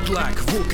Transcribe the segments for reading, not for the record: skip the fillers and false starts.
Шлак,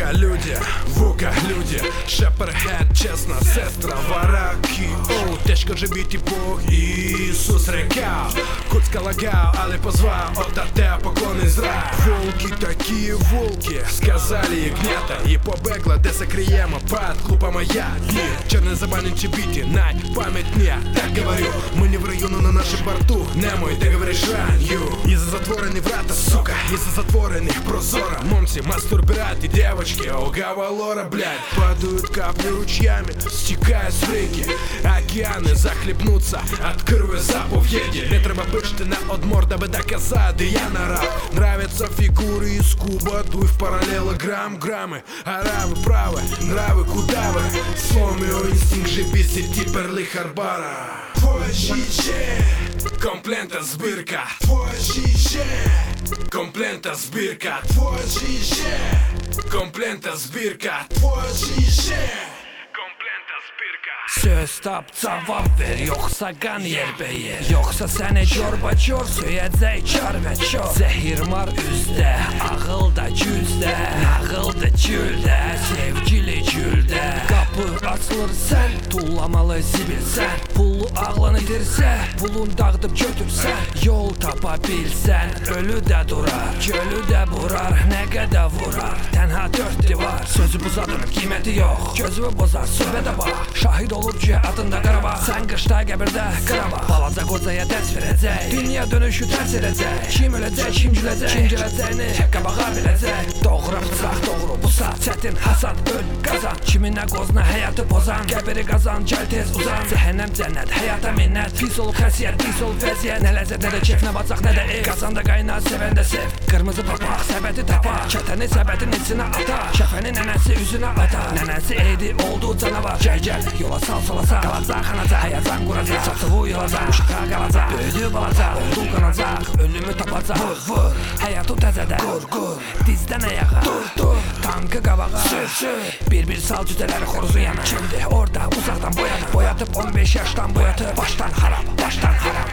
вука люди, Шеперхед, чесна сестра, вараки. О, тяжко же бити Бог, Ісус рекав, Куцька лагав, але позвав, от те поклони зра. Волки такі волки, сказали ягнята, і побегла, де закриємо пад, глупа моя. Черне забаненче біті, найпам'ятні, так говорю. Мы не в раю, но на нашем борту, не мой, ты говоришь ранью. Из-за затворенных врата, сука, из-за затворенных прозора. Момси, мастурбираты, девочки, оговалора, блядь. Падают капли ручьями, стекают с реки. Океаны захлебнутся от крови заповеди. Не треба пишти на одмор, даби доказати, я нарав. Нравятся фигуры из куба, дуй в параллелограмм, граммы. Аравы правы, нравы куда вы? Сломio инстинкт же бесить и перли Харбара. Твоє життя, комплента збірка. Твоє життя, комплента збірка. Твоє життя, комплента збірка. Твоє життя, komplenta збірка. Söz tap cavab ver, yoksa qan yerbəyer. Yoksa səni corba-cor söyəcək çar və çor. Zəhir mar üzdə, ağıl da güzdə, nağıldı güldə, sevgili güldə. Qapı açılır sən, tullamalı zibilsən. Pullu ağlını itirsə, pulun dağıdıb götürsən. Yol tapa bilsən, ölü də durar, gölü də vurar, nə qədər vurar. Tənha dörd divar, sözü buzadınıb qiyməti yox. Gözümü bozar, söhbədə bax, şahid olur ki adında Qarabağ. Sən qışda qəbirdə Qarabağ, balaca qocaya dərs verəcək. Dünya dönüşü tərs edəcək. Kim öləcək, kim güləcək, kim gələcəyini qabağa biləcək. Doğru bıçaq, doğru busat, çətin hasad, öl, qazan. Kiminə qozna həyatı pozan, qəbiri qazan, gəl tez uzan. Cəhənnəm, cənnət, həyata minnət. Pis olub xəsiyyət, pis olub vəziyyət. Nə ləzzət, nə də keyf, nə bacaq, nə də ev. Qazanda qaynar, sevəndə sev. Qırmızı papaq, səbəti tapar. Kətəni səbətin içinə atar. Şəfəni nənəsi üzünə atar. Nənəsi eydi, oldu canavar. Gəl, yola sal, sola sal. Qalacaq, xanacaq, həyəcan quracaq. Çatı uyulacaq, uşaqa qalacaq. Böyüdü balacaq, oldu qanacaq. Ölümü tapacaq, vur, həyatı təzədə. Qur, dizdən ayağa, dur, tankı qabağa. Sür, bir sal cüzələri xoruzu yana. Kimdir orada, uzaqdan boyana. Boyatıb 15 yaşdan boyatıb. Başdan harap, başdan harap.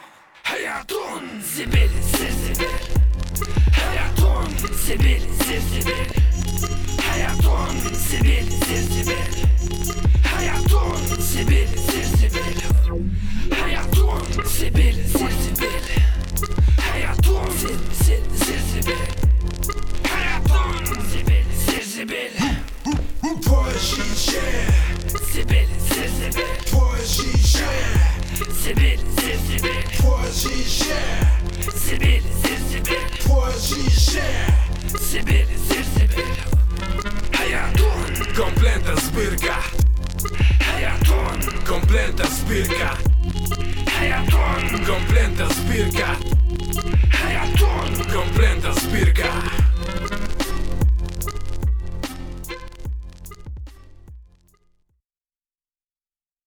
Həyatun zibil, zibil. Həyatun zibil, zibil. Həyatun zibil, zibil. Hayatun zibil, zibil. Hayatun zibil, zibil. Hayatun zibil. Hayatun zibil, zibil. Твоє життя, Zibil, zibil. твоє життя, Zibil, zibil. твоє життя, Zibil, zibil. твоє життя. Zibil, zibil. Hayatun, Komplenta збірка, hayatun, komplenta збірка, hayatun, komplenta збірка, hayatun. komplenta збірка.